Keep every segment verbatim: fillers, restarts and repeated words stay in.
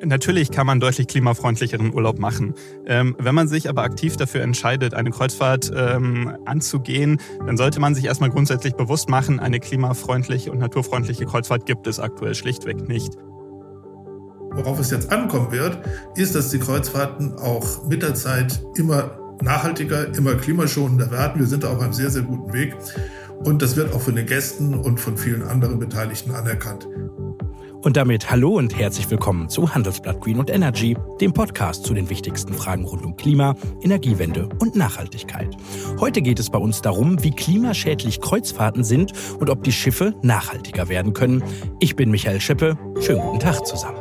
Natürlich kann man deutlich klimafreundlicheren Urlaub machen. Ähm, wenn man sich aber aktiv dafür entscheidet, eine Kreuzfahrt ähm, anzugehen, dann sollte man sich erstmal grundsätzlich bewusst machen, eine klimafreundliche und naturfreundliche Kreuzfahrt gibt es aktuell schlichtweg nicht. Worauf es jetzt ankommen wird, ist, dass die Kreuzfahrten auch mit der Zeit immer nachhaltiger, immer klimaschonender werden. Wir sind da auf einem sehr, sehr guten Weg. Und das wird auch von den Gästen und von vielen anderen Beteiligten anerkannt. Und damit hallo und herzlich willkommen zu Handelsblatt Green und Energy, dem Podcast zu den wichtigsten Fragen rund um Klima, Energiewende und Nachhaltigkeit. Heute geht es bei uns darum, wie klimaschädlich Kreuzfahrten sind und ob die Schiffe nachhaltiger werden können. Ich bin Michael Scheppe. Schönen guten Tag zusammen.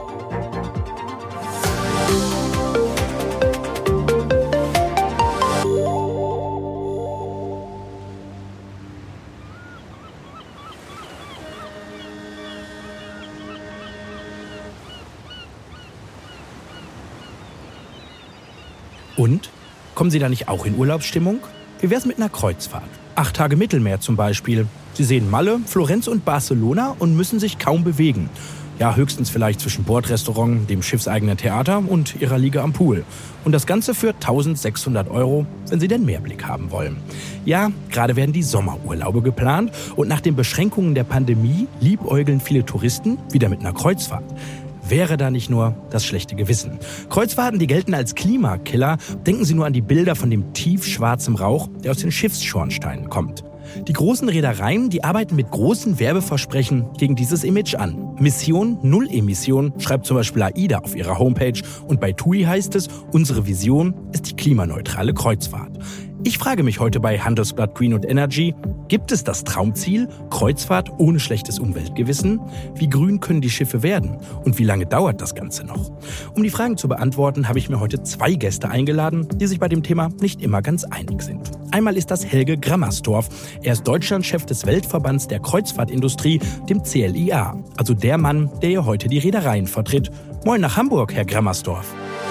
Und? Kommen Sie da nicht auch in Urlaubsstimmung? Wie wär's mit einer Kreuzfahrt? Acht Tage Mittelmeer zum Beispiel. Sie sehen Malle, Florenz und Barcelona und müssen sich kaum bewegen. Ja, höchstens vielleicht zwischen Bordrestaurant, dem schiffseigenen Theater und Ihrer Liege am Pool. Und das Ganze für eintausendsechshundert Euro, wenn Sie den Mehrblick haben wollen. Ja, gerade werden die Sommerurlaube geplant und nach den Beschränkungen der Pandemie liebäugeln viele Touristen wieder mit einer Kreuzfahrt. Wäre da nicht nur das schlechte Gewissen. Kreuzfahrten, die gelten als Klimakiller. Denken Sie nur an die Bilder von dem tiefschwarzen Rauch, der aus den Schiffsschornsteinen kommt. Die großen Reedereien, die arbeiten mit großen Werbeversprechen gegen dieses Image an. Mission Null Emission schreibt zum Beispiel AIDA auf ihrer Homepage. Und bei T U I heißt es, unsere Vision ist die klimaneutrale Kreuzfahrt. Ich frage mich heute bei Handelsblatt Green und Energy, gibt es das Traumziel, Kreuzfahrt ohne schlechtes Umweltgewissen? Wie grün können die Schiffe werden? Und wie lange dauert das Ganze noch? Um die Fragen zu beantworten, habe ich mir heute zwei Gäste eingeladen, die sich bei dem Thema nicht immer ganz einig sind. Einmal ist das Helge Grammersdorf. Er ist Deutschlandchef des Weltverbands der Kreuzfahrtindustrie, dem C L I A. Also der Mann, der hier heute die Reedereien vertritt. Moin nach Hamburg, Herr Grammersdorf.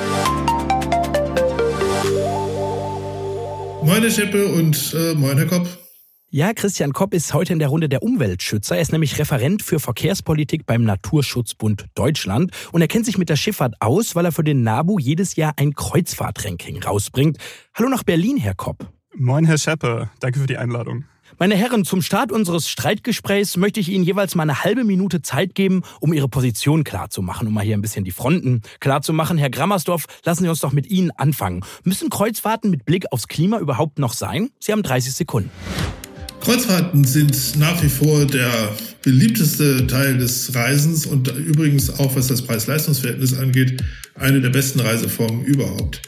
Moin, Herr Scheppe, und äh, moin, Herr Kopp. Ja, Christian Kopp ist heute in der Runde der Umweltschützer. Er ist nämlich Referent für Verkehrspolitik beim Naturschutzbund Deutschland. Und er kennt sich mit der Schifffahrt aus, weil er für den NABU jedes Jahr ein Kreuzfahrtranking rausbringt. Hallo nach Berlin, Herr Kopp. Moin, Herr Scheppe. Danke für die Einladung. Meine Herren, zum Start unseres Streitgesprächs möchte ich Ihnen jeweils mal eine halbe Minute Zeit geben, um Ihre Position klarzumachen, um mal hier ein bisschen die Fronten klarzumachen. Herr Grammersdorf, lassen Sie uns doch mit Ihnen anfangen. Müssen Kreuzfahrten mit Blick aufs Klima überhaupt noch sein? Sie haben dreißig Sekunden. Kreuzfahrten sind nach wie vor der beliebteste Teil des Reisens und übrigens auch, was das Preis-Leistungs-Verhältnis angeht, eine der besten Reiseformen überhaupt.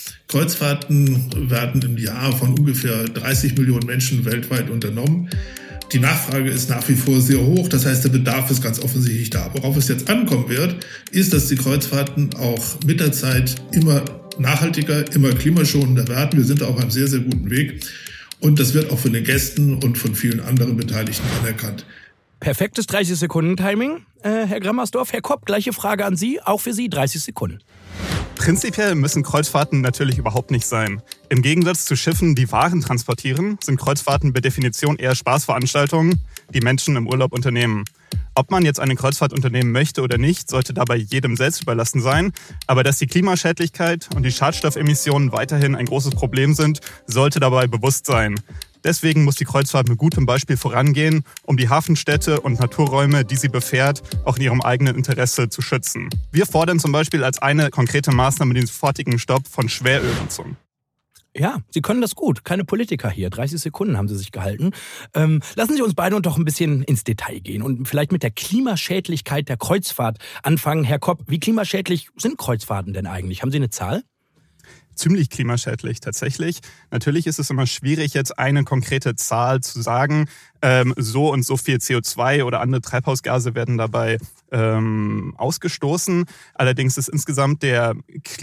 Kreuzfahrten werden im Jahr von ungefähr dreißig Millionen Menschen weltweit unternommen. Die Nachfrage ist nach wie vor sehr hoch, das heißt, der Bedarf ist ganz offensichtlich da. Worauf es jetzt ankommen wird, ist, dass die Kreuzfahrten auch mit der Zeit immer nachhaltiger, immer klimaschonender werden. Wir sind da auf einem sehr, sehr guten Weg und das wird auch von den Gästen und von vielen anderen Beteiligten anerkannt. Perfektes dreißig Sekunden Timing. Äh, Herr Grammersdorf, Herr Kopp, gleiche Frage an Sie, auch für Sie dreißig Sekunden. Prinzipiell müssen Kreuzfahrten natürlich überhaupt nicht sein. Im Gegensatz zu Schiffen, die Waren transportieren, sind Kreuzfahrten per Definition eher Spaßveranstaltungen, die Menschen im Urlaub unternehmen. Ob man jetzt eine Kreuzfahrt unternehmen möchte oder nicht, sollte dabei jedem selbst überlassen sein. Aber dass die Klimaschädlichkeit und die Schadstoffemissionen weiterhin ein großes Problem sind, sollte dabei bewusst sein. Deswegen muss die Kreuzfahrt mit gutem Beispiel vorangehen, um die Hafenstädte und Naturräume, die sie befährt, auch in ihrem eigenen Interesse zu schützen. Wir fordern zum Beispiel als eine konkrete Maßnahme den sofortigen Stopp von Schwerölnutzung. Ja, Sie können das gut. Keine Politiker hier. dreißig Sekunden haben Sie sich gehalten. Ähm, lassen Sie uns beide doch ein bisschen ins Detail gehen und vielleicht mit der Klimaschädlichkeit der Kreuzfahrt anfangen. Herr Kopp, wie klimaschädlich sind Kreuzfahrten denn eigentlich? Haben Sie eine Zahl? Ziemlich klimaschädlich tatsächlich. Natürlich ist es immer schwierig, jetzt eine konkrete Zahl zu sagen. Ähm, so und so viel C O zwei oder andere Treibhausgase werden dabei ähm, ausgestoßen. Allerdings ist insgesamt der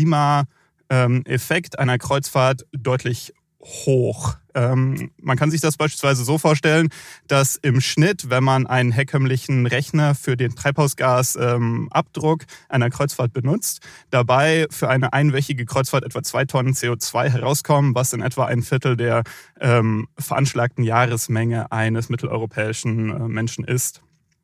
Klimaeffekt einer Kreuzfahrt deutlich hoch. Ähm, man kann sich das beispielsweise so vorstellen, dass im Schnitt, wenn man einen herkömmlichen Rechner für den Treibhausgasabdruck ähm, einer Kreuzfahrt benutzt, dabei für eine einwöchige Kreuzfahrt etwa zwei Tonnen C O zwei herauskommen, was in etwa ein Viertel der ähm, veranschlagten Jahresmenge eines mitteleuropäischen äh, Menschen ist.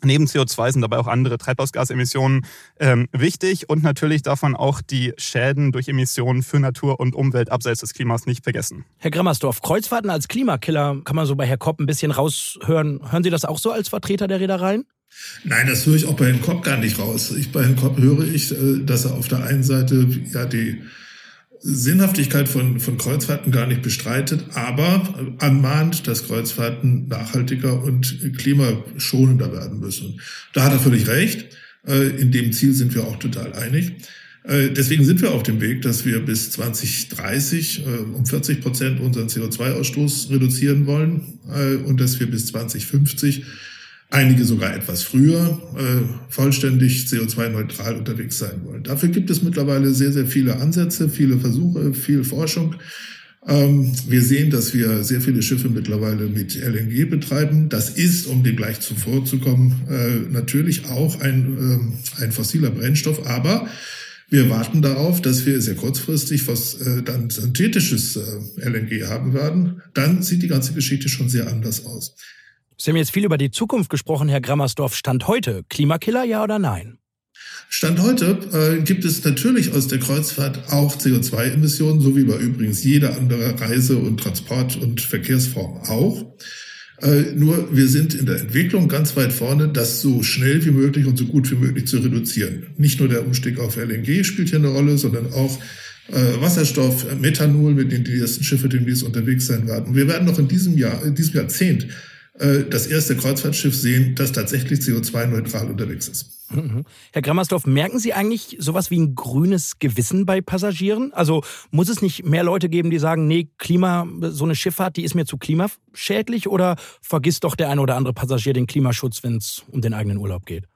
Neben C O zwei sind dabei auch andere Treibhausgasemissionen ähm, wichtig und natürlich darf man auch die Schäden durch Emissionen für Natur und Umwelt abseits des Klimas nicht vergessen. Herr Grammersdorf, Kreuzfahrten als Klimakiller kann man so bei Herr Kopp ein bisschen raushören. Hören Sie das auch so als Vertreter der Reedereien? Nein, das höre ich auch bei Herrn Kopp gar nicht raus. Ich, bei Herrn Kopp höre ich, dass er auf der einen Seite ja die Sinnhaftigkeit von, von Kreuzfahrten gar nicht bestreitet, aber anmahnt, dass Kreuzfahrten nachhaltiger und klimaschonender werden müssen. Da hat er völlig recht. In dem Ziel sind wir auch total einig. Deswegen sind wir auf dem Weg, dass wir bis zwanzig dreißig um vierzig Prozent unseren C O zwei Ausstoß reduzieren wollen und dass wir bis zwanzig fünfzig, einige sogar etwas früher, äh, vollständig C O zwei neutral unterwegs sein wollen. Dafür gibt es mittlerweile sehr, sehr viele Ansätze, viele Versuche, viel Forschung. Ähm, wir sehen, dass wir sehr viele Schiffe mittlerweile mit L N G betreiben. Das ist, um dem gleich zuvorzukommen, äh, natürlich auch ein, äh, ein fossiler Brennstoff, aber wir warten darauf, dass wir sehr kurzfristig was äh, dann synthetisches äh, L N G haben werden. Dann sieht die ganze Geschichte schon sehr anders aus. Sie haben jetzt viel über die Zukunft gesprochen, Herr Grammersdorf. Stand heute, Klimakiller, ja oder nein? Stand heute äh, gibt es natürlich aus der Kreuzfahrt auch C O zwei Emissionen, so wie bei übrigens jeder andere Reise- und Transport- und Verkehrsform auch. Äh, nur wir sind in der Entwicklung ganz weit vorne, das so schnell wie möglich und so gut wie möglich zu reduzieren. Nicht nur der Umstieg auf L N G spielt hier eine Rolle, sondern auch äh, Wasserstoff, Methanol, mit denen die ersten Schiffe demnächst unterwegs sein werden. Und wir werden noch in diesem Jahr, in diesem Jahrzehnt das erste Kreuzfahrtschiff sehen, das tatsächlich C O zwei neutral unterwegs ist. Mhm. Herr Grammersdorf, merken Sie eigentlich sowas wie ein grünes Gewissen bei Passagieren? Also muss es nicht mehr Leute geben, die sagen, nee, Klima, so eine Schifffahrt, die ist mir zu klimaschädlich, oder vergisst doch der eine oder andere Passagier den Klimaschutz, wenn es um den eigenen Urlaub geht?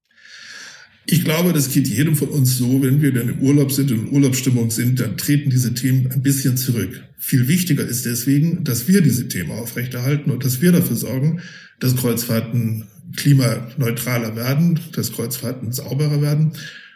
Ich glaube, das geht jedem von uns so, wenn wir dann im Urlaub sind und in Urlaubsstimmung sind, dann treten diese Themen ein bisschen zurück. Viel wichtiger ist deswegen, dass wir diese Themen aufrechterhalten und dass wir dafür sorgen, dass Kreuzfahrten klimaneutraler werden, dass Kreuzfahrten sauberer werden.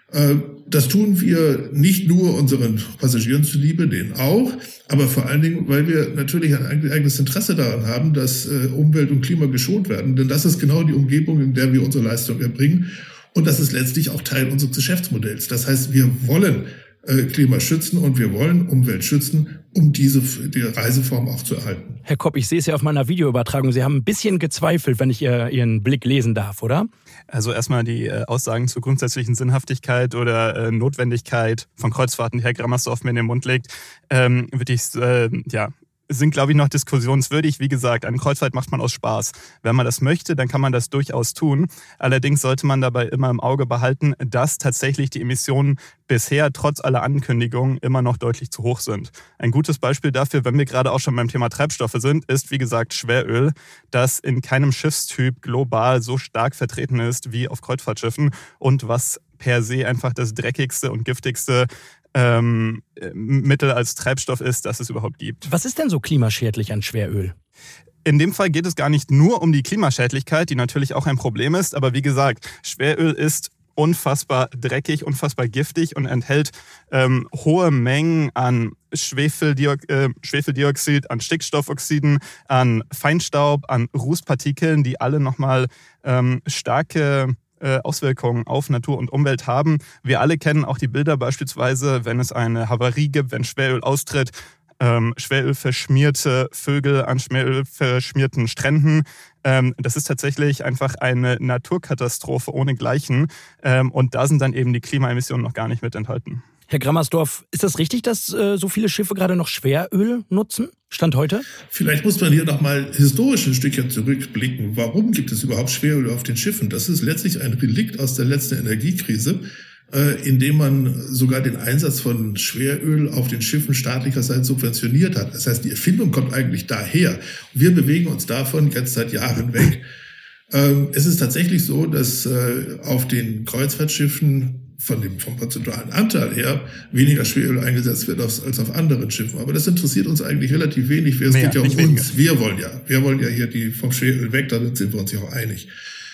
Das tun wir nicht nur unseren Passagieren zuliebe, denen auch, aber vor allen Dingen, weil wir natürlich ein eigenes Interesse daran haben, dass Umwelt und Klima geschont werden. Denn das ist genau die Umgebung, in der wir unsere Leistung erbringen. Und das ist letztlich auch Teil unseres Geschäftsmodells. Das heißt, wir wollen äh, Klima schützen und wir wollen Umwelt schützen, um diese die Reiseform auch zu erhalten. Herr Kopp, ich sehe es ja auf meiner Videoübertragung. Sie haben ein bisschen gezweifelt, wenn ich äh, Ihren Blick lesen darf, oder? Also erstmal die äh, Aussagen zur grundsätzlichen Sinnhaftigkeit oder äh, Notwendigkeit von Kreuzfahrten, die Herr Grammersdorf mir in den Mund legt, ähm, würde ich äh, ja sind, glaube ich, noch diskussionswürdig. Wie gesagt, eine Kreuzfahrt macht man aus Spaß. Wenn man das möchte, dann kann man das durchaus tun. Allerdings sollte man dabei immer im Auge behalten, dass tatsächlich die Emissionen bisher trotz aller Ankündigungen immer noch deutlich zu hoch sind. Ein gutes Beispiel dafür, wenn wir gerade auch schon beim Thema Treibstoffe sind, ist, wie gesagt, Schweröl, das in keinem Schiffstyp global so stark vertreten ist wie auf Kreuzfahrtschiffen und was per se einfach das dreckigste und giftigste Ähm, Mittel als Treibstoff ist, das es überhaupt gibt. Was ist denn so klimaschädlich an Schweröl? In dem Fall geht es gar nicht nur um die Klimaschädlichkeit, die natürlich auch ein Problem ist, aber wie gesagt, Schweröl ist unfassbar dreckig, unfassbar giftig und enthält ähm, hohe Mengen an Schwefeldiox- äh, Schwefeldioxid, an Stickstoffoxiden, an Feinstaub, an Rußpartikeln, die alle nochmal ähm, starke Auswirkungen auf Natur und Umwelt haben. Wir alle kennen auch die Bilder beispielsweise, wenn es eine Havarie gibt, wenn Schweröl austritt, ähm, Schweröl verschmierte Vögel an Schweröl verschmierten Stränden. Ähm, das ist tatsächlich einfach eine Naturkatastrophe ohnegleichen. Ähm, und da sind dann eben die Klimaemissionen noch gar nicht mit enthalten. Herr Grammersdorf, ist das richtig, dass äh, so viele Schiffe gerade noch Schweröl nutzen? Stand heute? Vielleicht muss man hier noch mal historisch ein Stückchen zurückblicken. Warum gibt es überhaupt Schweröl auf den Schiffen? Das ist letztlich ein Relikt aus der letzten Energiekrise, äh, in dem man sogar den Einsatz von Schweröl auf den Schiffen staatlicherseits subventioniert hat. Das heißt, die Erfindung kommt eigentlich daher. Wir bewegen uns davon jetzt seit Jahren weg. Ähm, es ist tatsächlich so, dass äh, auf den Kreuzfahrtschiffen von dem, vom prozentualen Anteil her weniger Schweröl eingesetzt wird als, als auf anderen Schiffen. Aber das interessiert uns eigentlich relativ wenig. Es geht ja um uns. Wir wollen ja, wir wollen ja hier die vom Schweröl weg, damit sind wir uns ja auch einig.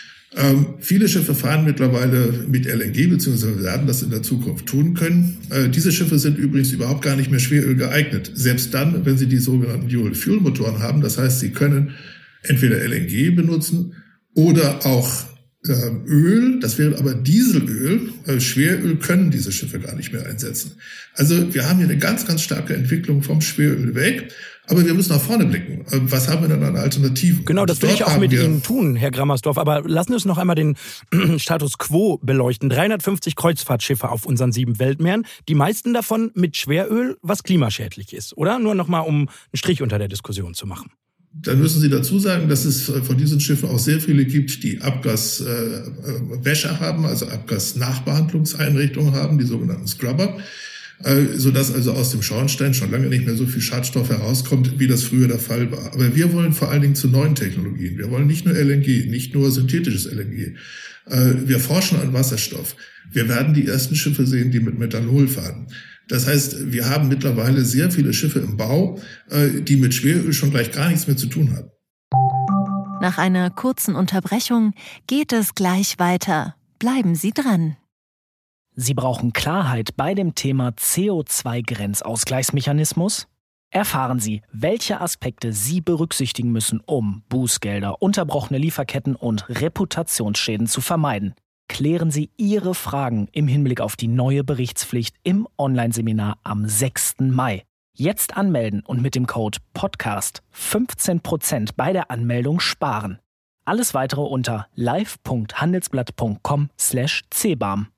Ähm, viele Schiffe fahren mittlerweile mit L N G, beziehungsweise werden das in der Zukunft tun können. Äh, diese Schiffe sind übrigens überhaupt gar nicht mehr Schweröl geeignet. Selbst dann, wenn sie die sogenannten Dual-Fuel-Motoren haben. Das heißt, sie können entweder L N G benutzen oder auch Öl, das wäre aber Dieselöl, Schweröl können diese Schiffe gar nicht mehr einsetzen. Also wir haben hier eine ganz, ganz starke Entwicklung vom Schweröl weg, aber wir müssen nach vorne blicken. Was haben wir denn an Alternativen? Genau, das will ich auch mit Ihnen tun, Herr Grammersdorf, aber lassen wir uns noch einmal den Status Quo beleuchten. dreihundertfünfzig Kreuzfahrtschiffe auf unseren sieben Weltmeeren, die meisten davon mit Schweröl, was klimaschädlich ist, oder? Nur noch mal, um einen Strich unter der Diskussion zu machen. Dann müssen Sie dazu sagen, dass es von diesen Schiffen auch sehr viele gibt, die Abgaswäscher äh, haben, also Abgasnachbehandlungseinrichtungen haben, die sogenannten Scrubber, äh, sodass also aus dem Schornstein schon lange nicht mehr so viel Schadstoff herauskommt, wie das früher der Fall war. Aber wir wollen vor allen Dingen zu neuen Technologien. Wir wollen nicht nur L N G, nicht nur synthetisches L N G. Äh, wir forschen an Wasserstoff. Wir werden die ersten Schiffe sehen, die mit Methanol fahren. Das heißt, wir haben mittlerweile sehr viele Schiffe im Bau, die mit Schweröl schon gleich gar nichts mehr zu tun haben. Nach einer kurzen Unterbrechung geht es gleich weiter. Bleiben Sie dran. Sie brauchen Klarheit bei dem Thema C O zwei Grenzausgleichsmechanismus? Erfahren Sie, welche Aspekte Sie berücksichtigen müssen, um Bußgelder, unterbrochene Lieferketten und Reputationsschäden zu vermeiden. Klären Sie Ihre Fragen im Hinblick auf die neue Berichtspflicht im Online-Seminar am sechsten Mai. Jetzt anmelden und mit dem Code Podcast fünfzehn Prozent bei der Anmeldung sparen. Alles weitere unter live punkt handelsblatt punkt com slash c b a m.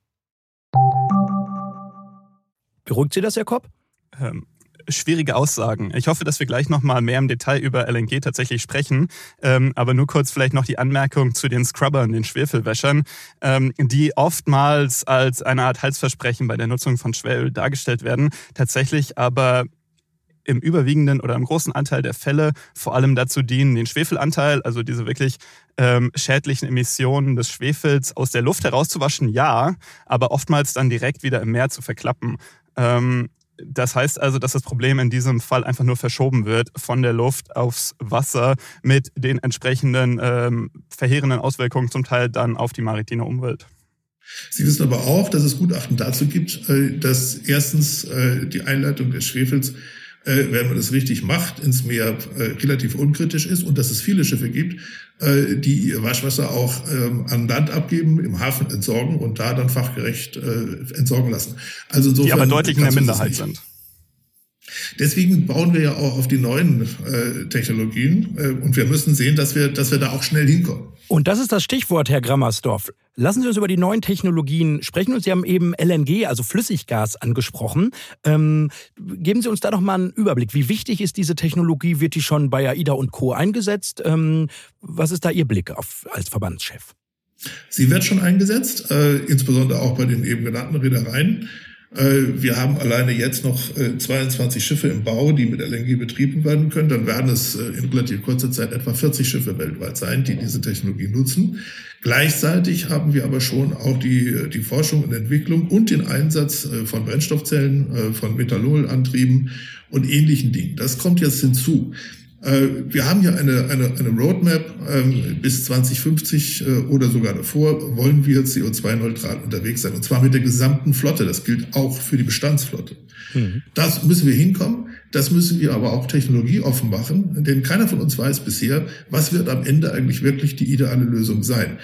Beruhigt Sie das, Herr Kopp? Ähm. Schwierige Aussagen. Ich hoffe, dass wir gleich noch mal mehr im Detail über L N G tatsächlich sprechen. Ähm, aber nur kurz vielleicht noch die Anmerkung zu den Scrubbern, den Schwefelwäschern, ähm, die oftmals als eine Art Heilsversprechen bei der Nutzung von Schweröl dargestellt werden, tatsächlich aber im überwiegenden oder im großen Anteil der Fälle vor allem dazu dienen, den Schwefelanteil, also diese wirklich ähm, schädlichen Emissionen des Schwefels aus der Luft herauszuwaschen, ja, aber oftmals dann direkt wieder im Meer zu verklappen. Ähm, Das heißt also, dass das Problem in diesem Fall einfach nur verschoben wird von der Luft aufs Wasser mit den entsprechenden ähm, verheerenden Auswirkungen zum Teil dann auf die maritime Umwelt. Sie wissen aber auch, dass es Gutachten dazu gibt, dass erstens die Einleitung des Schwefels, wenn man es richtig macht, ins Meer relativ unkritisch ist und dass es viele Schiffe gibt, die ihr Waschwasser auch an Land abgeben, im Hafen entsorgen und da dann fachgerecht entsorgen lassen. Also insofern, die aber deutlich in der Minderheit sind. Deswegen bauen wir ja auch auf die neuen äh, Technologien äh, und wir müssen sehen, dass wir, dass wir da auch schnell hinkommen. Und das ist das Stichwort, Herr Grammersdorf. Lassen Sie uns über die neuen Technologien sprechen. Und Sie haben eben L N G, also Flüssiggas, angesprochen. Ähm, geben Sie uns da doch mal einen Überblick. Wie wichtig ist diese Technologie? Wird die schon bei AIDA und Co. eingesetzt? Ähm, was ist da Ihr Blick auf, als Verbandschef? Sie wird schon eingesetzt, äh, insbesondere auch bei den eben genannten Reedereien. Wir haben alleine jetzt noch zweiundzwanzig Schiffe im Bau, die mit L N G betrieben werden können. Dann werden es in relativ kurzer Zeit etwa vierzig Schiffe weltweit sein, die diese Technologie nutzen. Gleichzeitig haben wir aber schon auch die, die Forschung und Entwicklung und den Einsatz von Brennstoffzellen, von Methanolantrieben und ähnlichen Dingen. Das kommt jetzt hinzu. Wir haben ja eine, eine, eine Roadmap, bis zwanzig fünfzig oder sogar davor wollen wir C O zwei neutral unterwegs sein. Und zwar mit der gesamten Flotte. Das gilt auch für die Bestandsflotte. Mhm. Das müssen wir hinkommen. Das müssen wir aber auch technologieoffen machen. Denn keiner von uns weiß bisher, was wird am Ende eigentlich wirklich die ideale Lösung sein.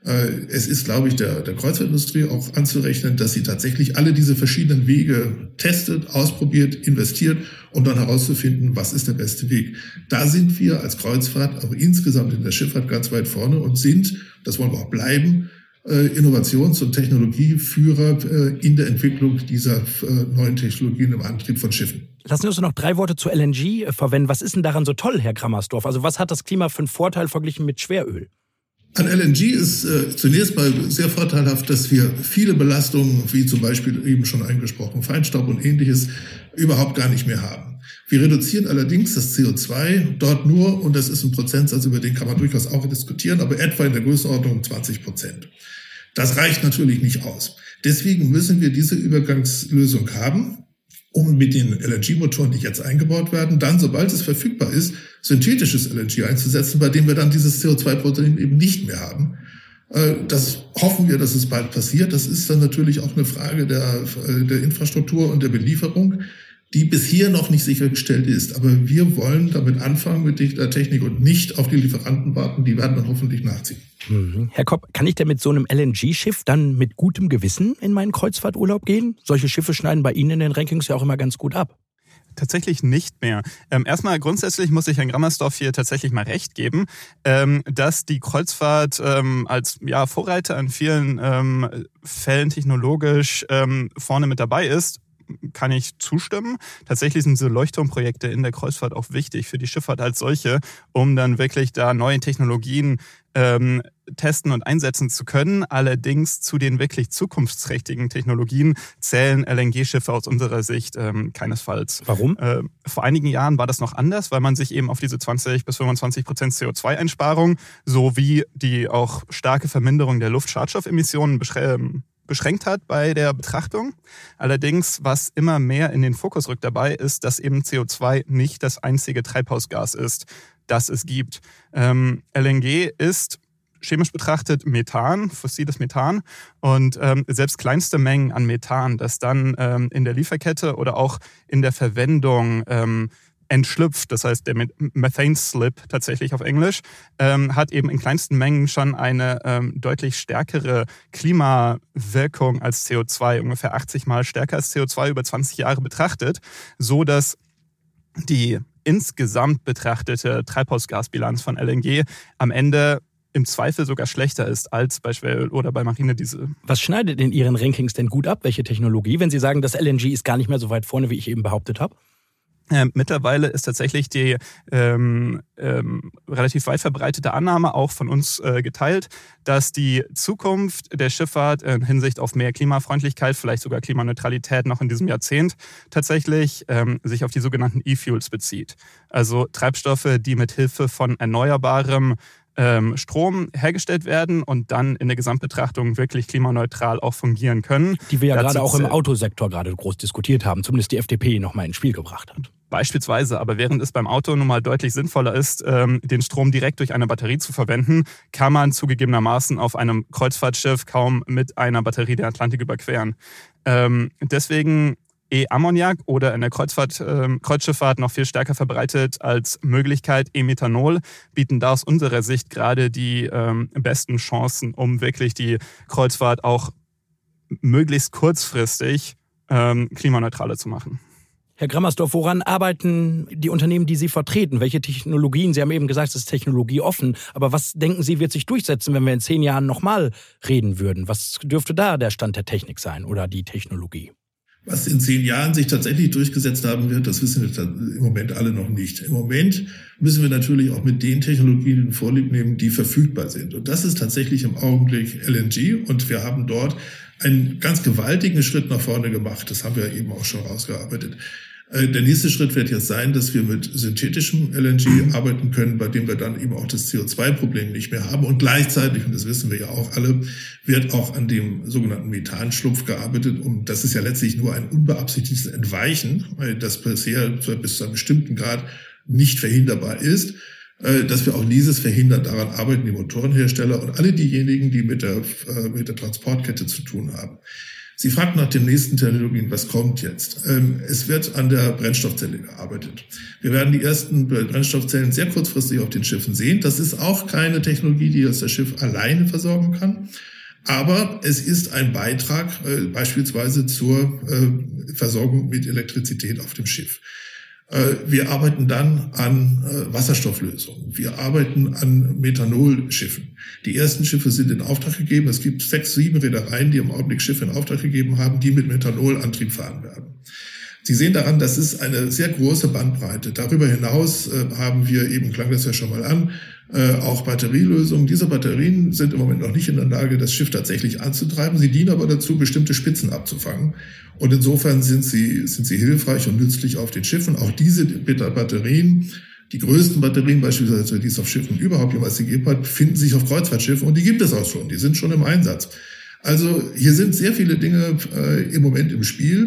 Es ist, glaube ich, der, der Kreuzfahrtindustrie auch anzurechnen, dass sie tatsächlich alle diese verschiedenen Wege testet, ausprobiert, investiert, um dann herauszufinden, was ist der beste Weg. Da sind wir als Kreuzfahrt, aber insgesamt in der Schifffahrt ganz weit vorne und sind, das wollen wir auch bleiben, Innovations- und Technologieführer in der Entwicklung dieser neuen Technologien im Antrieb von Schiffen. Lassen Sie uns noch drei Worte zu L N G verwenden. Was ist denn daran so toll, Herr Grammersdorf? Also was hat das Klima für einen Vorteil verglichen mit Schweröl? An L N G ist äh, zunächst mal sehr vorteilhaft, dass wir viele Belastungen, wie zum Beispiel eben schon angesprochen, Feinstaub und Ähnliches, überhaupt gar nicht mehr haben. Wir reduzieren allerdings das C O zwei dort nur, und das ist ein Prozentsatz, über den kann man durchaus auch diskutieren, aber etwa in der Größenordnung zwanzig Prozent. Das reicht natürlich nicht aus. Deswegen müssen wir diese Übergangslösung haben, um mit den L N G-Motoren, die jetzt eingebaut werden, dann, sobald es verfügbar ist, synthetisches L N G einzusetzen, bei dem wir dann dieses C O zwei Problem eben nicht mehr haben. Das hoffen wir, dass es bald passiert. Das ist dann natürlich auch eine Frage der, der Infrastruktur und der Belieferung. die bisher noch nicht sichergestellt ist. Aber wir wollen damit anfangen mit der Technik und nicht auf die Lieferanten warten. Die werden dann hoffentlich nachziehen. Mhm. Herr Kopp, kann ich denn mit so einem L N G-Schiff dann mit gutem Gewissen in meinen Kreuzfahrturlaub gehen? Solche Schiffe schneiden bei Ihnen in den Rankings ja auch immer ganz gut ab. Tatsächlich nicht mehr. Ähm, erstmal grundsätzlich muss ich Herrn Grammersdorf hier tatsächlich mal recht geben, ähm, dass die Kreuzfahrt ähm, als ja, Vorreiter in vielen ähm, Fällen technologisch ähm, vorne mit dabei ist. Kann ich zustimmen. Tatsächlich sind diese Leuchtturmprojekte in der Kreuzfahrt auch wichtig für die Schifffahrt als solche, um dann wirklich da neue Technologien ähm, testen und einsetzen zu können. Allerdings zu den wirklich zukunftsträchtigen Technologien zählen L N G-Schiffe aus unserer Sicht ähm, keinesfalls. Warum? Äh, vor einigen Jahren war das noch anders, weil man sich eben auf diese zwanzig bis fünfundzwanzig Prozent C O zwei Einsparung sowie die auch starke Verminderung der Luftschadstoffemissionen beschreiben beschränkt hat bei der Betrachtung. Allerdings, was immer mehr in den Fokus rückt dabei, ist, dass eben C O zwei nicht das einzige Treibhausgas ist, das es gibt. Ähm, L N G ist chemisch betrachtet Methan, fossiles Methan und ähm, selbst kleinste Mengen an Methan, das dann ähm, in der Lieferkette oder auch in der Verwendung ähm, entschlüpft, das heißt der Methane Slip tatsächlich auf Englisch, ähm, hat eben in kleinsten Mengen schon eine ähm, deutlich stärkere Klimawirkung als C O zwei, ungefähr achtzig Mal stärker als C O zwei über zwanzig Jahre betrachtet, so dass die insgesamt betrachtete Treibhausgasbilanz von L N G am Ende im Zweifel sogar schlechter ist als bei Schweröl oder bei Marinediesel. Was schneidet in Ihren Rankings denn gut ab? Welche Technologie? Wenn Sie sagen, das L N G ist gar nicht mehr so weit vorne, wie ich eben behauptet habe? Ähm, mittlerweile ist tatsächlich die ähm, ähm, relativ weit verbreitete Annahme auch von uns äh, geteilt, dass die Zukunft der Schifffahrt in Hinsicht auf mehr Klimafreundlichkeit, vielleicht sogar Klimaneutralität noch in diesem Jahrzehnt tatsächlich ähm, sich auf die sogenannten E-Fuels bezieht. Also Treibstoffe, die mit Hilfe von erneuerbarem ähm, Strom hergestellt werden und dann in der Gesamtbetrachtung wirklich klimaneutral auch fungieren können. Die wir ja Dazu gerade auch im Autosektor gerade groß diskutiert haben, zumindest die F D P nochmal ins Spiel gebracht hat. Beispielsweise, aber während es beim Auto nun mal deutlich sinnvoller ist, den Strom direkt durch eine Batterie zu verwenden, kann man zugegebenermaßen auf einem Kreuzfahrtschiff kaum mit einer Batterie den Atlantik überqueren. Deswegen E-Ammoniak oder in der Kreuzfahrt, äh, Kreuzschifffahrt noch viel stärker verbreitet als Möglichkeit E-Methanol, bieten da aus unserer Sicht gerade die ähm, besten Chancen, um wirklich die Kreuzfahrt auch möglichst kurzfristig ähm, klimaneutraler zu machen. Herr Grammersdorf, woran arbeiten die Unternehmen, die Sie vertreten? Welche Technologien? Sie haben eben gesagt, es ist technologieoffen. Aber was denken Sie, wird sich durchsetzen, wenn wir in zehn Jahren nochmal reden würden? Was dürfte da der Stand der Technik sein oder die Technologie? Was in zehn Jahren sich tatsächlich durchgesetzt haben wird, das wissen wir im Moment alle noch nicht. Im Moment müssen wir natürlich auch mit den Technologien Vorlieb nehmen, die verfügbar sind. Und das ist tatsächlich im Augenblick L N G. Und wir haben dort einen ganz gewaltigen Schritt nach vorne gemacht. Das haben wir eben auch schon rausgearbeitet. Der nächste Schritt wird jetzt sein, dass wir mit synthetischem L N G arbeiten können, bei dem wir dann eben auch das C O zwei Problem nicht mehr haben. Und gleichzeitig, und das wissen wir ja auch alle, wird auch an dem sogenannten Methanschlupf gearbeitet. Und das ist ja letztlich nur ein unbeabsichtigtes Entweichen, das bisher bis zu einem bestimmten Grad nicht verhinderbar ist. Dass wir auch dieses verhindern, daran arbeiten die Motorenhersteller und alle diejenigen, die mit der, mit der Transportkette zu tun haben. Sie fragt nach den nächsten Technologien, was kommt jetzt? Es wird an der Brennstoffzelle gearbeitet. Wir werden die ersten Brennstoffzellen sehr kurzfristig auf den Schiffen sehen. Das ist auch keine Technologie, die das Schiff alleine versorgen kann. Aber es ist ein Beitrag beispielsweise zur Versorgung mit Elektrizität auf dem Schiff. Wir arbeiten dann an Wasserstofflösungen. Wir arbeiten an Methanolschiffen. Die ersten Schiffe sind in Auftrag gegeben. Es gibt sechs, sieben Reedereien, die im Augenblick Schiffe in Auftrag gegeben haben, die mit Methanolantrieb fahren werden. Sie sehen daran, das ist eine sehr große Bandbreite. Darüber hinaus äh, haben wir, eben klang das ja schon mal an, äh, auch Batterielösungen. Diese Batterien sind im Moment noch nicht in der Lage, das Schiff tatsächlich anzutreiben. Sie dienen aber dazu, bestimmte Spitzen abzufangen. Und insofern sind sie, sind sie hilfreich und nützlich auf den Schiffen. Auch diese Batterien, die größten Batterien beispielsweise, die es auf Schiffen überhaupt jemals gegeben hat, finden sich auf Kreuzfahrtschiffen und die gibt es auch schon. Die sind schon im Einsatz. Also hier sind sehr viele Dinge äh, im Moment im Spiel.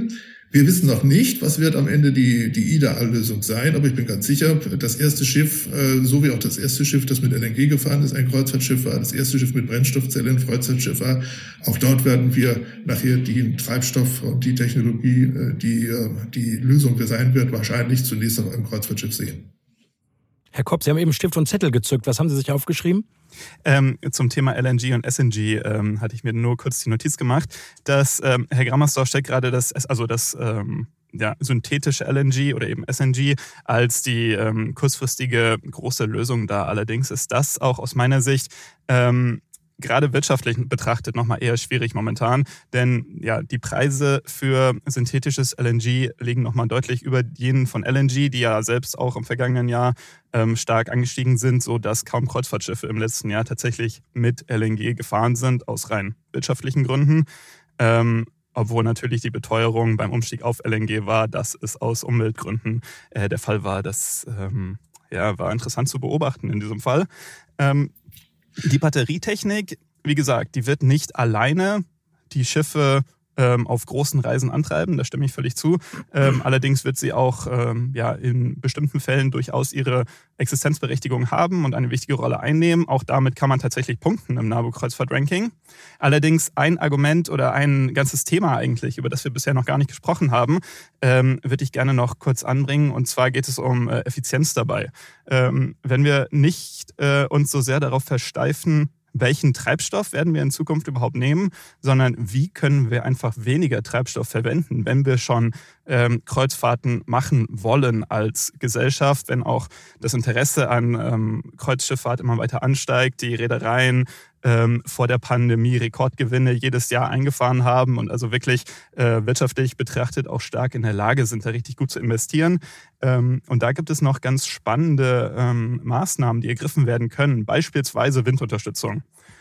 Wir wissen noch nicht, was wird am Ende die, die Ideallösung sein, aber ich bin ganz sicher, das erste Schiff, äh, so wie auch das erste Schiff, das mit L N G gefahren ist, ein Kreuzfahrtschiff war, das erste Schiff mit Brennstoffzelle ein Kreuzfahrtschiff war, auch dort werden wir nachher den Treibstoff und die Technologie, äh, die äh, die Lösung sein wird, wahrscheinlich zunächst auf einem Kreuzfahrtschiff sehen. Herr Kopp, Sie haben eben Stift und Zettel gezückt. Was haben Sie sich aufgeschrieben? Ähm, zum Thema L N G und S N G ähm, hatte ich mir nur kurz die Notiz gemacht, dass ähm, Herr Grammersdorf stellt gerade das, also das ähm, ja, synthetische L N G oder eben S N G als die ähm, kurzfristige große Lösung dar. Allerdings ist das auch aus meiner Sicht ähm, gerade wirtschaftlich betrachtet nochmal eher schwierig momentan, denn ja, die Preise für synthetisches L N G liegen nochmal deutlich über jenen von L N G, die ja selbst auch im vergangenen Jahr ähm, stark angestiegen sind, sodass kaum Kreuzfahrtschiffe im letzten Jahr tatsächlich mit L N G gefahren sind, aus rein wirtschaftlichen Gründen. Ähm, obwohl natürlich die Beteuerung beim Umstieg auf L N G war, dass es aus Umweltgründen äh, der Fall war. Das ähm, ja, war interessant zu beobachten in diesem Fall. Ähm, Die Batterietechnik, wie gesagt, die wird nicht alleine die Schiffe ähm, auf großen Reisen antreiben, da stimme ich völlig zu. Ähm, allerdings wird sie auch ähm, ja, in bestimmten Fällen durchaus ihre Existenzberechtigung haben und eine wichtige Rolle einnehmen. Auch damit kann man tatsächlich punkten im NABU-Kreuzfahrt-Ranking. Allerdings ein Argument oder ein ganzes Thema eigentlich, über das wir bisher noch gar nicht gesprochen haben, ähm, würde ich gerne noch kurz anbringen. Und zwar geht es um äh, Effizienz dabei. Ähm, wenn wir nicht äh, uns so sehr darauf versteifen, welchen Treibstoff werden wir in Zukunft überhaupt nehmen, sondern wie können wir einfach weniger Treibstoff verwenden, wenn wir schon ähm, Kreuzfahrten machen wollen als Gesellschaft, wenn auch das Interesse an ähm, Kreuzschifffahrt immer weiter ansteigt, die Reedereien ähm, vor der Pandemie Rekordgewinne jedes Jahr eingefahren haben und also wirklich äh, wirtschaftlich betrachtet auch stark in der Lage sind, da richtig gut zu investieren. Ähm, und da gibt es noch ganz spannende ähm, Maßnahmen, die ergriffen werden können, beispielsweise Windunterstützung.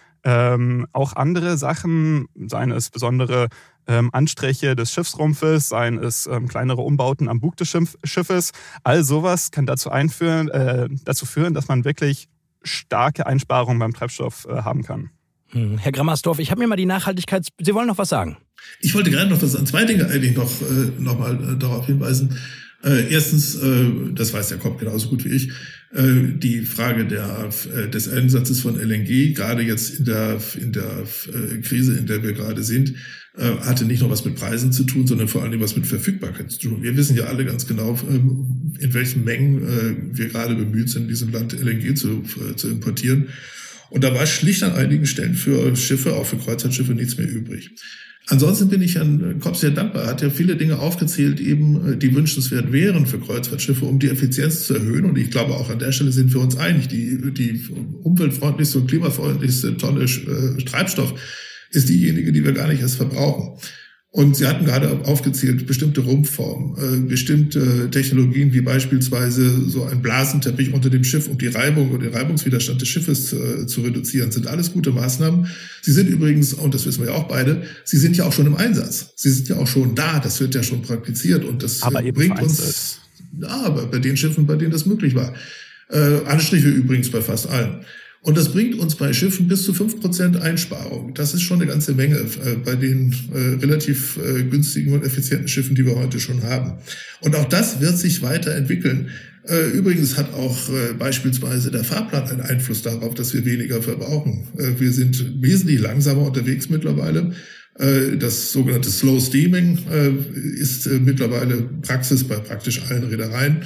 Ähm, auch andere Sachen, seien es besondere ähm, Anstriche des Schiffsrumpfes, seien es ähm, kleinere Umbauten am Bug des Schiff- Schiffes, all sowas kann dazu, einführen, äh, dazu führen, dass man wirklich starke Einsparungen beim Treibstoff äh, haben kann. Hm. Herr Grammersdorf, ich habe mir mal die Nachhaltigkeit... Sie wollen noch was sagen? Ich wollte gerade noch was an zwei Dinge eigentlich noch, äh, noch mal äh, darauf hinweisen. Äh, erstens, äh, das weiß der Kopp genauso gut wie ich, äh, die Frage der, äh, des Einsatzes von L N G, gerade jetzt in der, in der äh, Krise, in der wir gerade sind, äh, hatte nicht nur was mit Preisen zu tun, sondern vor allem was mit Verfügbarkeit zu tun. Wir wissen ja alle ganz genau, äh, in welchen Mengen äh, wir gerade bemüht sind, in diesem Land L N G zu, äh, zu importieren. Und da war schlicht an einigen Stellen für Schiffe, auch für Kreuzfahrtschiffe, nichts mehr übrig. Ansonsten bin ich Herrn Kopp sehr dankbar. Er hat ja viele Dinge aufgezählt, eben die wünschenswert wären für Kreuzfahrtschiffe, um die Effizienz zu erhöhen. Und ich glaube, auch an der Stelle sind wir uns einig. Die, die umweltfreundlichste und klimafreundlichste Tonne äh, Treibstoff ist diejenige, die wir gar nicht erst verbrauchen. Und Sie hatten gerade aufgezählt, bestimmte Rumpfformen, äh, bestimmte Technologien, wie beispielsweise so ein Blasenteppich unter dem Schiff, um die Reibung und den Reibungswiderstand des Schiffes äh, zu reduzieren, sind alles gute Maßnahmen. Sie sind übrigens, und das wissen wir ja auch beide, sie sind ja auch schon im Einsatz. Sie sind ja auch schon da, das wird ja schon praktiziert und das aber äh, eben bringt vereinzelt. uns, ja, aber bei den Schiffen, bei denen das möglich war. Äh, Anstriche übrigens bei fast allen. Und das bringt uns bei Schiffen bis zu fünf Prozent Einsparung. Das ist schon eine ganze Menge äh, bei den äh, relativ äh, günstigen und effizienten Schiffen, die wir heute schon haben. Und auch das wird sich weiterentwickeln. Äh, übrigens hat auch äh, beispielsweise der Fahrplan einen Einfluss darauf, dass wir weniger verbrauchen. Äh, wir sind wesentlich langsamer unterwegs mittlerweile. Äh, das sogenannte Slow Steaming äh, ist äh, mittlerweile Praxis bei praktisch allen Reedereien,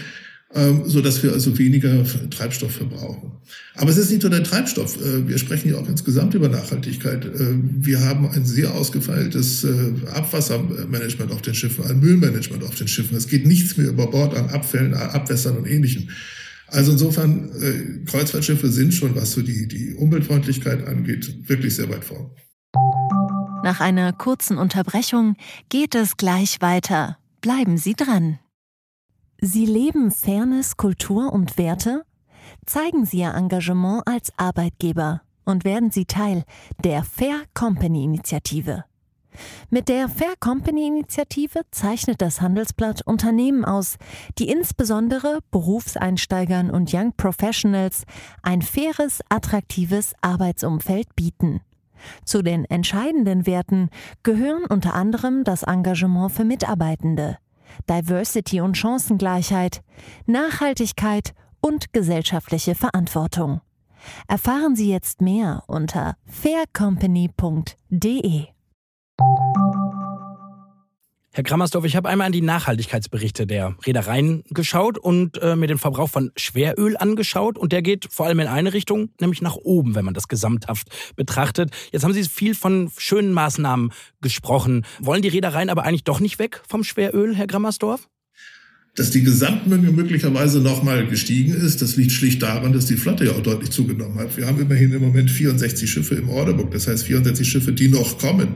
so dass wir also weniger Treibstoff verbrauchen. Aber es ist nicht nur der Treibstoff. Wir sprechen ja auch insgesamt über Nachhaltigkeit. Wir haben ein sehr ausgefeiltes Abwassermanagement auf den Schiffen, ein Müllmanagement auf den Schiffen. Es geht nichts mehr über Bord an Abfällen, Abwässern und Ähnlichem. Also insofern, Kreuzfahrtschiffe sind schon, was so die, die Umweltfreundlichkeit angeht, wirklich sehr weit vorn. Nach einer kurzen Unterbrechung geht es gleich weiter. Bleiben Sie dran. Sie leben Fairness, Kultur und Werte? Zeigen Sie Ihr Engagement als Arbeitgeber und werden Sie Teil der Fair Company Initiative. Mit der Fair Company Initiative zeichnet das Handelsblatt Unternehmen aus, die insbesondere Berufseinsteigern und Young Professionals ein faires, attraktives Arbeitsumfeld bieten. Zu den entscheidenden Werten gehören unter anderem das Engagement für Mitarbeitende, Diversity und Chancengleichheit, Nachhaltigkeit und gesellschaftliche Verantwortung. Erfahren Sie jetzt mehr unter fair company punkt de. Herr Grammersdorf, ich habe einmal an die Nachhaltigkeitsberichte der Reedereien geschaut und äh, mir den Verbrauch von Schweröl angeschaut. Und der geht vor allem in eine Richtung, nämlich nach oben, wenn man das gesamthaft betrachtet. Jetzt haben Sie viel von schönen Maßnahmen gesprochen. Wollen die Reedereien aber eigentlich doch nicht weg vom Schweröl, Herr Grammersdorf? Dass die Gesamtmenge möglicherweise nochmal gestiegen ist, das liegt schlicht daran, dass die Flotte ja auch deutlich zugenommen hat. Wir haben immerhin im Moment vierundsechzig Schiffe im Orderbook, das heißt vierundsechzig Schiffe, die noch kommen.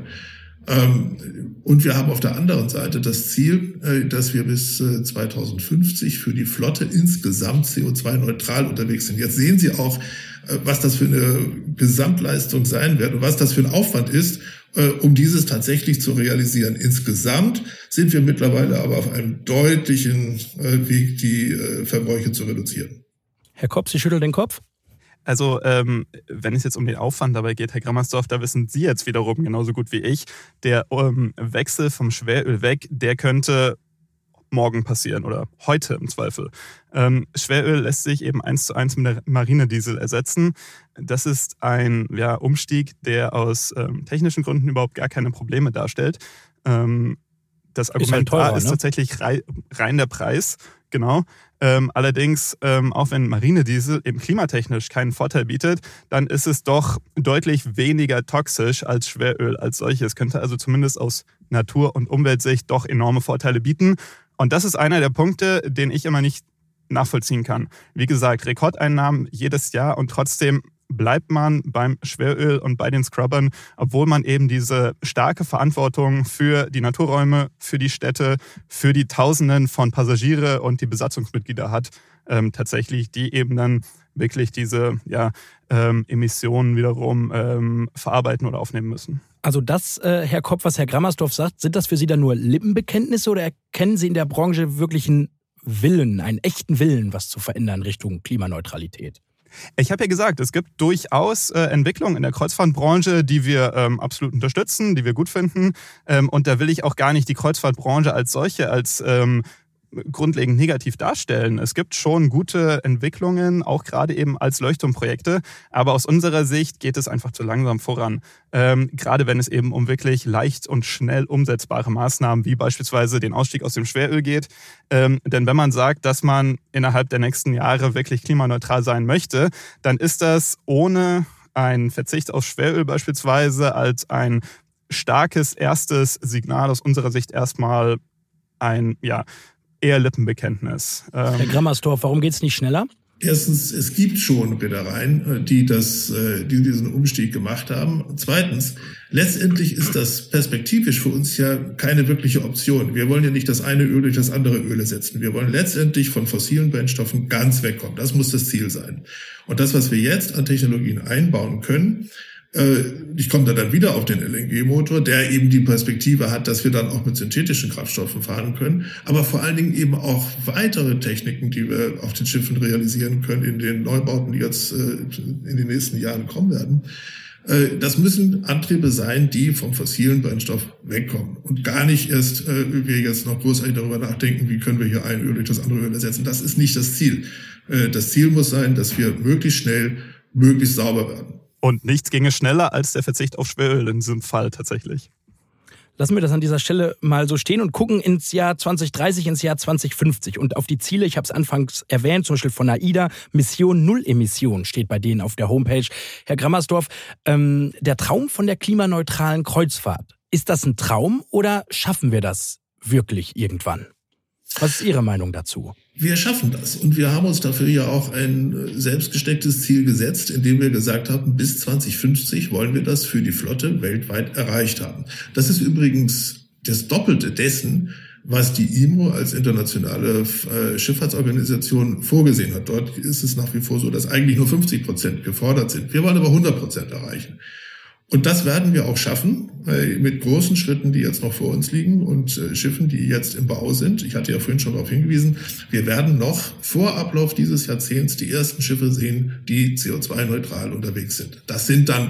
Und wir haben auf der anderen Seite das Ziel, dass wir bis zweitausendfünfzig für die Flotte insgesamt C O zwei neutral unterwegs sind. Jetzt sehen Sie auch, was das für eine Gesamtleistung sein wird und was das für ein Aufwand ist, um dieses tatsächlich zu realisieren. Insgesamt sind wir mittlerweile aber auf einem deutlichen Weg, die Verbräuche zu reduzieren. Herr Kopp, Sie schütteln den Kopf? Also ähm, wenn es jetzt um den Aufwand dabei geht, Herr Grammersdorf, da wissen Sie jetzt wiederum genauso gut wie ich, der ähm, Wechsel vom Schweröl weg, der könnte morgen passieren oder heute im Zweifel. Ähm, Schweröl lässt sich eben eins zu eins mit der Marinediesel ersetzen. Das ist ein ja, Umstieg, der aus ähm, technischen Gründen überhaupt gar keine Probleme darstellt. Ähm, das Argument ist halt teurer, da ist ne? tatsächlich rei- rein der Preis, genau. Ähm, allerdings, ähm, auch wenn Marinediesel eben klimatechnisch keinen Vorteil bietet, dann ist es doch deutlich weniger toxisch als Schweröl als solches. Könnte also zumindest aus Natur- und Umweltsicht doch enorme Vorteile bieten. Und das ist einer der Punkte, den ich immer nicht nachvollziehen kann. Wie gesagt, Rekordeinnahmen jedes Jahr und trotzdem bleibt man beim Schweröl und bei den Scrubbern, obwohl man eben diese starke Verantwortung für die Naturräume, für die Städte, für die Tausenden von Passagiere und die Besatzungsmitglieder hat, ähm, tatsächlich, die eben dann wirklich diese ja, ähm, Emissionen wiederum ähm, verarbeiten oder aufnehmen müssen. Also das, äh, Herr Kopp, was Herr Grammersdorf sagt, sind das für Sie dann nur Lippenbekenntnisse oder erkennen Sie in der Branche wirklich einen Willen, einen echten Willen, was zu verändern Richtung Klimaneutralität? Ich habe ja gesagt, es gibt durchaus äh, Entwicklungen in der Kreuzfahrtbranche, die wir ähm, absolut unterstützen, die wir gut finden. Ähm, und da will ich auch gar nicht die Kreuzfahrtbranche als solche, als ähm, grundlegend negativ darstellen. Es gibt schon gute Entwicklungen, auch gerade eben als Leuchtturmprojekte, aber aus unserer Sicht geht es einfach zu langsam voran. Ähm, gerade wenn es eben um wirklich leicht und schnell umsetzbare Maßnahmen wie beispielsweise den Ausstieg aus dem Schweröl geht. Ähm, denn wenn man sagt, dass man innerhalb der nächsten Jahre wirklich klimaneutral sein möchte, dann ist das ohne einen Verzicht auf Schweröl beispielsweise als ein starkes erstes Signal aus unserer Sicht erstmal ein, ja, eher Lippenbekenntnis. Ähm Herr Grammersdorf, warum geht es nicht schneller? Erstens, es gibt schon Reedereien, die das, die diesen Umstieg gemacht haben. Zweitens, letztendlich ist das perspektivisch für uns ja keine wirkliche Option. Wir wollen ja nicht das eine Öl durch das andere Öl ersetzen. Wir wollen letztendlich von fossilen Brennstoffen ganz wegkommen. Das muss das Ziel sein. Und das, was wir jetzt an Technologien einbauen können, ich komme da dann wieder auf den L N G-Motor, der eben die Perspektive hat, dass wir dann auch mit synthetischen Kraftstoffen fahren können, aber vor allen Dingen eben auch weitere Techniken, die wir auf den Schiffen realisieren können, in den Neubauten, die jetzt in den nächsten Jahren kommen werden. Das müssen Antriebe sein, die vom fossilen Brennstoff wegkommen und gar nicht erst wir jetzt noch großartig darüber nachdenken, wie können wir hier ein Öl durch das andere Öl ersetzen. Das ist nicht das Ziel. Das Ziel muss sein, dass wir möglichst schnell, möglichst sauber werden. Und nichts ginge schneller als der Verzicht auf Schweröl in diesem Fall tatsächlich. Lassen wir das an dieser Stelle mal so stehen und gucken ins Jahr zwanzig dreißig, ins Jahr zwanzig fünfzig und auf die Ziele. Ich habe es anfangs erwähnt, zum Beispiel von AIDA. Mission Null Emission steht bei denen auf der Homepage. Herr Grammersdorf, ähm, der Traum von der klimaneutralen Kreuzfahrt, ist das ein Traum oder schaffen wir das wirklich irgendwann? Was ist Ihre Meinung dazu? Wir schaffen das und wir haben uns dafür ja auch ein selbstgestecktes Ziel gesetzt, indem wir gesagt haben, bis zwanzig fünfzig wollen wir das für die Flotte weltweit erreicht haben. Das ist übrigens das Doppelte dessen, was die I M O als internationale Schifffahrtsorganisation vorgesehen hat. Dort ist es nach wie vor so, dass eigentlich nur fünfzig Prozent gefordert sind. Wir wollen aber hundert Prozent erreichen. Und das werden wir auch schaffen, mit großen Schritten, die jetzt noch vor uns liegen und Schiffen, die jetzt im Bau sind. Ich hatte ja vorhin schon darauf hingewiesen, wir werden noch vor Ablauf dieses Jahrzehnts die ersten Schiffe sehen, die C O zwei neutral unterwegs sind. Das sind dann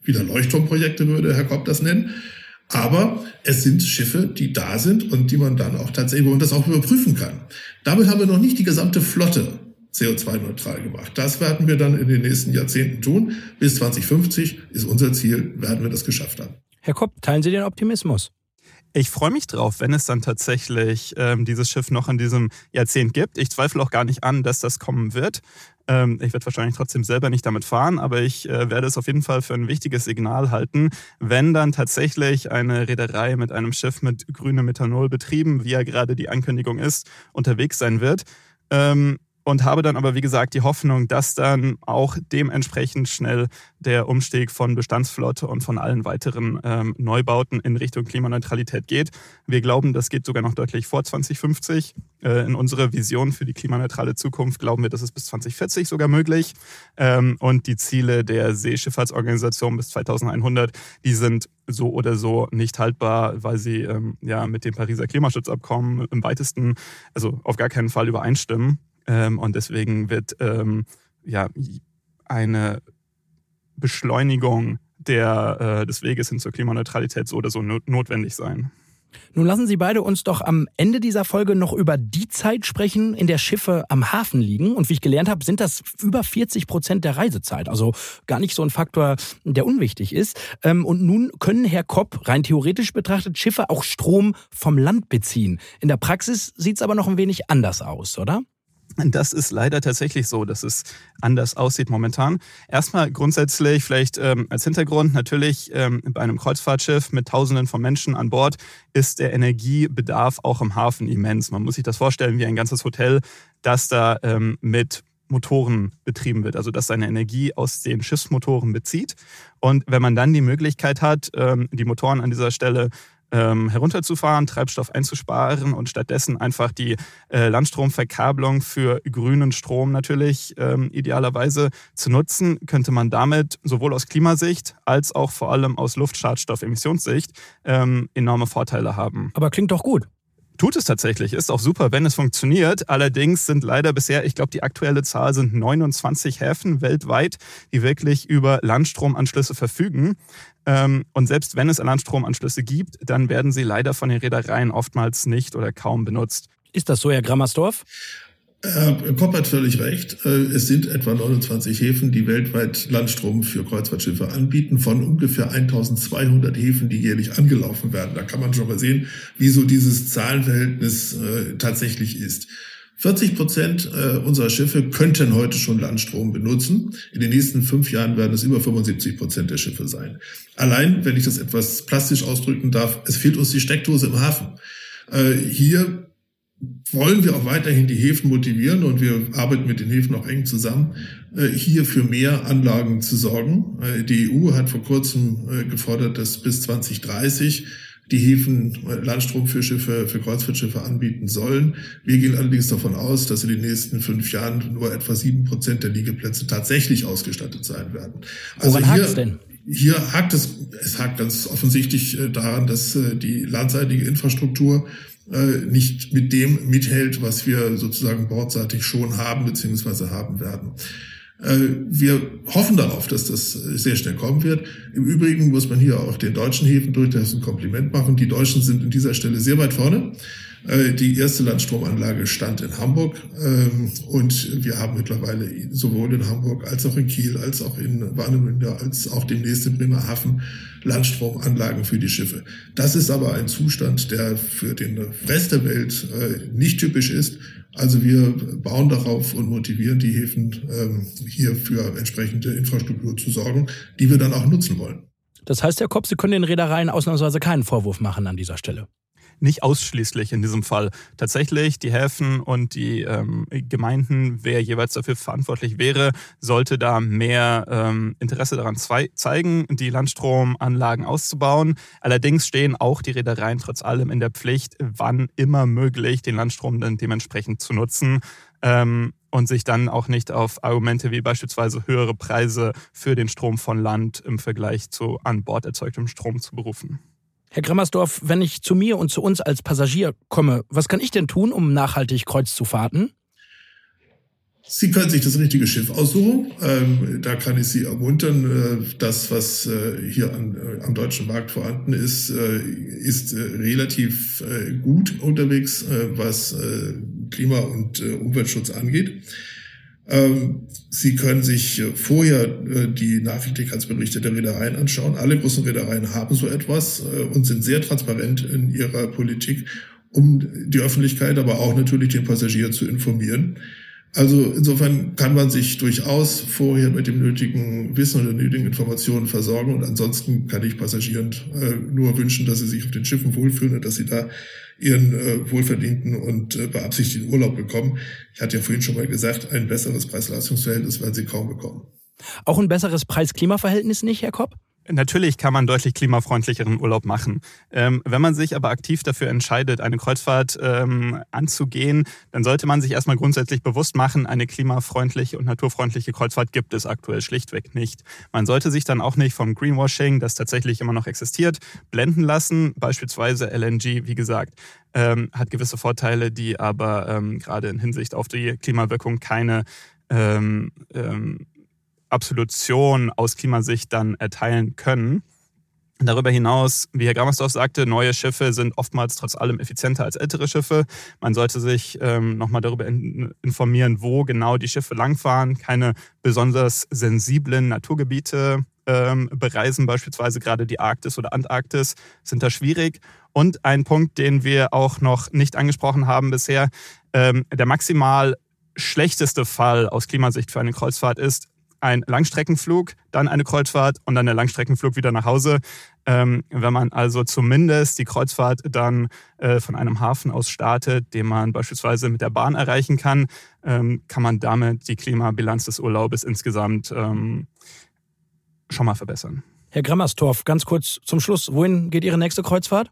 wieder Leuchtturmprojekte, würde Herr Kopp das nennen. Aber es sind Schiffe, die da sind und die man dann auch tatsächlich, wo man das auch überprüfen kann. Damit haben wir noch nicht die gesamte Flotte C O zwei neutral gemacht. Das werden wir dann in den nächsten Jahrzehnten tun. Bis zwanzig fünfzig ist unser Ziel, werden wir das geschafft haben. Herr Kopp, teilen Sie den Optimismus? Ich freue mich drauf, wenn es dann tatsächlich ähm, dieses Schiff noch in diesem Jahrzehnt gibt. Ich zweifle auch gar nicht an, dass das kommen wird. Ähm, ich werde wahrscheinlich trotzdem selber nicht damit fahren, aber ich äh, werde es auf jeden Fall für ein wichtiges Signal halten, wenn dann tatsächlich eine Reederei mit einem Schiff mit grünem Methanol betrieben, wie ja gerade die Ankündigung ist, unterwegs sein wird. Ähm, Und habe dann aber, wie gesagt, die Hoffnung, dass dann auch dementsprechend schnell der Umstieg von Bestandsflotte und von allen weiteren ähm, Neubauten in Richtung Klimaneutralität geht. Wir glauben, das geht sogar noch deutlich vor zwanzig fünfzig. Äh, in unserer Vision für die klimaneutrale Zukunft glauben wir, das ist bis zwanzig vierzig sogar möglich. Ähm, und die Ziele der Seeschifffahrtsorganisation bis zweitausendeinhundert, die sind so oder so nicht haltbar, weil sie ähm, ja mit dem Pariser Klimaschutzabkommen im weitesten, also auf gar keinen Fall übereinstimmen. Ähm, und deswegen wird ähm, ja eine Beschleunigung der, äh, des Weges hin zur Klimaneutralität so oder so not- notwendig sein. Nun lassen Sie beide uns doch am Ende dieser Folge noch über die Zeit sprechen, in der Schiffe am Hafen liegen. Und wie ich gelernt habe, sind das über vierzig Prozent der Reisezeit. Also gar nicht so ein Faktor, der unwichtig ist. Und nun können, Herr Kopp, rein theoretisch betrachtet, Schiffe auch Strom vom Land beziehen. In der Praxis sieht es aber noch ein wenig anders aus, oder? Das ist leider tatsächlich so, dass es anders aussieht momentan. Erstmal grundsätzlich vielleicht ähm, als Hintergrund, natürlich ähm, bei einem Kreuzfahrtschiff mit Tausenden von Menschen an Bord ist der Energiebedarf auch im Hafen immens. Man muss sich das vorstellen wie ein ganzes Hotel, das da ähm, mit Motoren betrieben wird, also dass seine Energie aus den Schiffsmotoren bezieht. Und wenn man dann die Möglichkeit hat, ähm, die Motoren an dieser Stelle Ähm, herunterzufahren, Treibstoff einzusparen und stattdessen einfach die äh, Landstromverkabelung für grünen Strom natürlich ähm, idealerweise zu nutzen, könnte man damit sowohl aus Klimasicht als auch vor allem aus Luftschadstoffemissionssicht ähm, enorme Vorteile haben. Aber klingt doch gut. Tut es tatsächlich, ist auch super, wenn es funktioniert. Allerdings sind leider bisher, ich glaube, die aktuelle Zahl sind neunundzwanzig Häfen weltweit, die wirklich über Landstromanschlüsse verfügen. Und selbst wenn es Landstromanschlüsse gibt, dann werden sie leider von den Reedereien oftmals nicht oder kaum benutzt. Ist das so, Herr Grammersdorf? Herr Kopp hat völlig recht. Es sind etwa neunundzwanzig Häfen, die weltweit Landstrom für Kreuzfahrtschiffe anbieten, von ungefähr eintausendzweihundert Häfen, die jährlich angelaufen werden. Da kann man schon mal sehen, wie so dieses Zahlenverhältnis äh, tatsächlich ist. vierzig Prozent unserer Schiffe könnten heute schon Landstrom benutzen. In den nächsten fünf Jahren werden es über fünfundsiebzig Prozent der Schiffe sein. Allein, wenn ich das etwas plastisch ausdrücken darf, es fehlt uns die Steckdose im Hafen. Hier wollen wir auch weiterhin die Häfen motivieren und wir arbeiten mit den Häfen auch eng zusammen, hier für mehr Anlagen zu sorgen. Die E U hat vor kurzem gefordert, dass bis zwanzig dreißig die Häfen Landstrom für Schiffe, für Kreuzfahrtschiffe anbieten sollen. Wir gehen allerdings davon aus, dass in den nächsten fünf Jahren nur etwa sieben Prozent der Liegeplätze tatsächlich ausgestattet sein werden. Also woran hakt es denn? Hier hakt es, es hakt ganz offensichtlich daran, dass die landseitige Infrastruktur nicht mit dem mithält, was wir sozusagen bordseitig schon haben bzw. haben werden. Wir hoffen darauf, dass das sehr schnell kommen wird. Im Übrigen muss man hier auch den deutschen Häfen durchaus ein Kompliment machen. Die Deutschen sind an dieser Stelle sehr weit vorne. Die erste Landstromanlage stand in Hamburg und wir haben mittlerweile sowohl in Hamburg als auch in Kiel, als auch in Warnemünde, als auch demnächst in Bremerhaven Landstromanlagen für die Schiffe. Das ist aber ein Zustand, der für den Rest der Welt nicht typisch ist. Also wir bauen darauf und motivieren die Häfen, hier für entsprechende Infrastruktur zu sorgen, die wir dann auch nutzen wollen. Das heißt, Herr Kopp, Sie können den Reedereien ausnahmsweise keinen Vorwurf machen an dieser Stelle. Nicht ausschließlich in diesem Fall. Tatsächlich, die Häfen und die ähm, Gemeinden, wer jeweils dafür verantwortlich wäre, sollte da mehr ähm, Interesse daran zwei- zeigen, die Landstromanlagen auszubauen. Allerdings stehen auch die Reedereien trotz allem in der Pflicht, wann immer möglich, den Landstrom dann dementsprechend zu nutzen. Ähm, und sich dann auch nicht auf Argumente wie beispielsweise höhere Preise für den Strom von Land im Vergleich zu an Bord erzeugtem Strom zu berufen. Herr Grammersdorf, wenn ich zu mir und zu uns als Passagier komme, was kann ich denn tun, um nachhaltig Kreuz zu fahrten? Sie können sich das richtige Schiff aussuchen. Ähm, da kann ich Sie ermuntern. Äh, das, was äh, hier an, äh, am deutschen Markt vorhanden ist, äh, ist äh, relativ äh, gut unterwegs, äh, was äh, Klima- und äh, Umweltschutz angeht. Ähm, Sie können sich äh, vorher äh, die Nachhaltigkeitsberichte der Reedereien anschauen. Alle großen Reedereien haben so etwas äh, und sind sehr transparent in ihrer Politik, um die Öffentlichkeit, aber auch natürlich den Passagier zu informieren. Also insofern kann man sich durchaus vorher mit dem nötigen Wissen und der nötigen Informationen versorgen. Und ansonsten kann ich Passagieren äh, nur wünschen, dass sie sich auf den Schiffen wohlfühlen und dass sie da ihren äh, wohlverdienten und äh, beabsichtigten Urlaub bekommen. Ich hatte ja vorhin schon mal gesagt, ein besseres Preis-Leistungs-Verhältnis werden sie kaum bekommen. Auch ein besseres Preis-Klima-Verhältnis nicht, Herr Kopp? Natürlich kann man deutlich klimafreundlicheren Urlaub machen. Ähm, wenn man sich aber aktiv dafür entscheidet, eine Kreuzfahrt ähm, anzugehen, dann sollte man sich erstmal grundsätzlich bewusst machen, eine klimafreundliche und naturfreundliche Kreuzfahrt gibt es aktuell schlichtweg nicht. Man sollte sich dann auch nicht vom Greenwashing, das tatsächlich immer noch existiert, blenden lassen. Beispielsweise L N G, wie gesagt, ähm, hat gewisse Vorteile, die aber ähm, gerade in Hinsicht auf die Klimawirkung keine ähm, ähm, Absolution aus Klimasicht dann erteilen können. Darüber hinaus, wie Herr Grammersdorf sagte, neue Schiffe sind oftmals trotz allem effizienter als ältere Schiffe. Man sollte sich ähm, nochmal darüber in, informieren, wo genau die Schiffe langfahren. Keine besonders sensiblen Naturgebiete ähm, bereisen, beispielsweise gerade die Arktis oder Antarktis, sind da schwierig. Und ein Punkt, den wir auch noch nicht angesprochen haben bisher, ähm, der maximal schlechteste Fall aus Klimasicht für eine Kreuzfahrt ist, ein Langstreckenflug, dann eine Kreuzfahrt und dann der Langstreckenflug wieder nach Hause. Ähm, wenn man also zumindest die Kreuzfahrt dann äh, von einem Hafen aus startet, den man beispielsweise mit der Bahn erreichen kann, ähm, kann man damit die Klimabilanz des Urlaubes insgesamt ähm, schon mal verbessern. Herr Grammersdorf, ganz kurz zum Schluss. Wohin geht Ihre nächste Kreuzfahrt?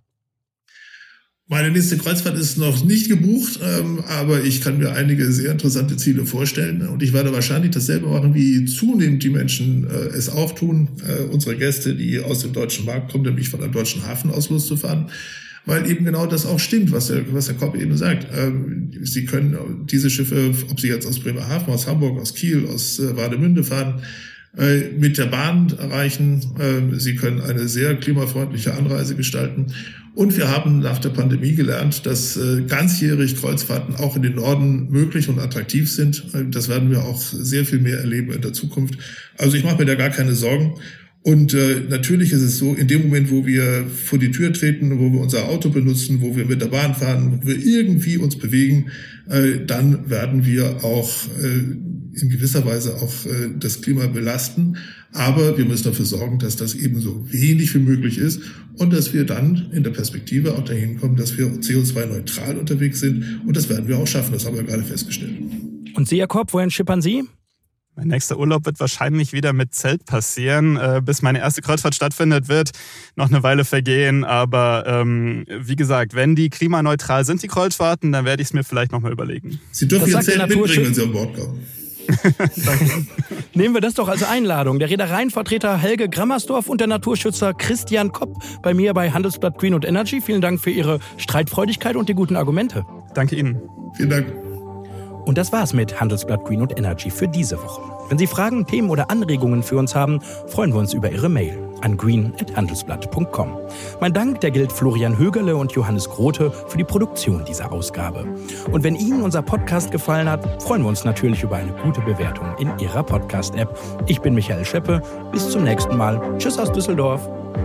Meine nächste Kreuzfahrt ist noch nicht gebucht, ähm, aber ich kann mir einige sehr interessante Ziele vorstellen. Und ich werde wahrscheinlich dasselbe machen, wie zunehmend die Menschen äh, es auch tun. Äh, unsere Gäste, die aus dem deutschen Markt kommen, nämlich von einem deutschen Hafen aus loszufahren. Weil eben genau das auch stimmt, was der, was Herr Kopp eben sagt. Ähm, Sie können diese Schiffe, ob sie jetzt aus Bremerhaven, aus Hamburg, aus Kiel, aus äh, Warnemünde fahren, mit der Bahn erreichen. Sie können eine sehr klimafreundliche Anreise gestalten. Und wir haben nach der Pandemie gelernt, dass ganzjährig Kreuzfahrten auch in den Norden möglich und attraktiv sind. Das werden wir auch sehr viel mehr erleben in der Zukunft. Also ich mache mir da gar keine Sorgen. Und äh, natürlich ist es so, in dem Moment, wo wir vor die Tür treten, wo wir unser Auto benutzen, wo wir mit der Bahn fahren, wo wir irgendwie uns bewegen, äh, dann werden wir auch äh, in gewisser Weise auch äh, das Klima belasten. Aber wir müssen dafür sorgen, dass das eben so wenig wie möglich ist und dass wir dann in der Perspektive auch dahin kommen, dass wir C O zwei neutral unterwegs sind. Und das werden wir auch schaffen, das haben wir gerade festgestellt. Und Sie, Herr Kopp, wohin schippern Sie? Mein nächster Urlaub wird wahrscheinlich wieder mit Zelt passieren. Äh, bis meine erste Kreuzfahrt stattfindet, wird noch eine Weile vergehen. Aber ähm, wie gesagt, wenn die klimaneutral sind, die Kreuzfahrten, dann werde ich es mir vielleicht nochmal überlegen. Sie dürfen Ihr Zelt mitbringen, wenn Sie an Bord kommen. Danke. Nehmen wir das doch als Einladung. Der Reedereienvertreter Helge Grammersdorf und der Naturschützer Christian Kopp bei mir bei Handelsblatt Green und Energy. Vielen Dank für Ihre Streitfreudigkeit und die guten Argumente. Danke Ihnen. Vielen Dank. Und das war's mit Handelsblatt Green und Energy für diese Woche. Wenn Sie Fragen, Themen oder Anregungen für uns haben, freuen wir uns über Ihre Mail an green at handelsblatt punkt com. Mein Dank, der gilt Florian Högerle und Johannes Grote für die Produktion dieser Ausgabe. Und wenn Ihnen unser Podcast gefallen hat, freuen wir uns natürlich über eine gute Bewertung in Ihrer Podcast-App. Ich bin Michael Scheppe. Bis zum nächsten Mal. Tschüss aus Düsseldorf.